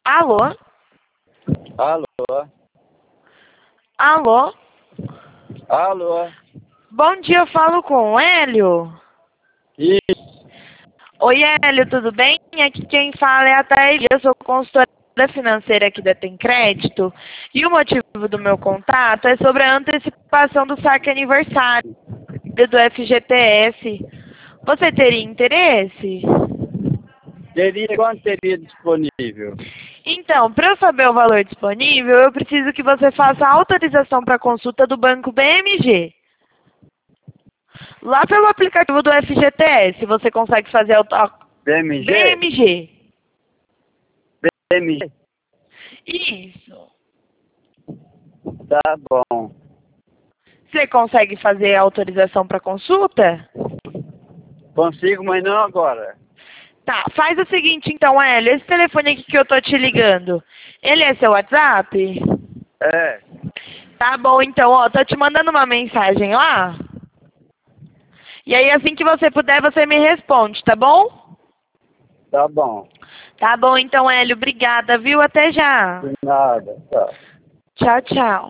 Alô? Alô? Alô? Alô? Bom dia, eu falo com o Hélio. Isso. Oi, Hélio, tudo bem? Aqui quem fala é a Thaís, eu sou consultora financeira aqui da Tem Crédito. E o motivo do meu contato é sobre a antecipação do saque aniversário do FGTS. Você teria interesse? Quanto teria disponível? Então, para eu saber o valor disponível, eu preciso que você faça a autorização para consulta do Banco BMG. Lá pelo aplicativo do FGTS, você consegue fazer BMG? BMG. BMG? Isso. Tá bom. Você consegue fazer a autorização para consulta? Consigo, mas não agora. Tá, faz o seguinte então, Hélio. Esse telefone aqui que eu tô te ligando, ele é seu WhatsApp? É. Tá bom, então, ó, tô te mandando uma mensagem lá. E aí, assim que você puder, você me responde, tá bom? Tá bom. Tá bom, então, Hélio. Obrigada, viu? Até já. De nada. Tá. Tchau, tchau.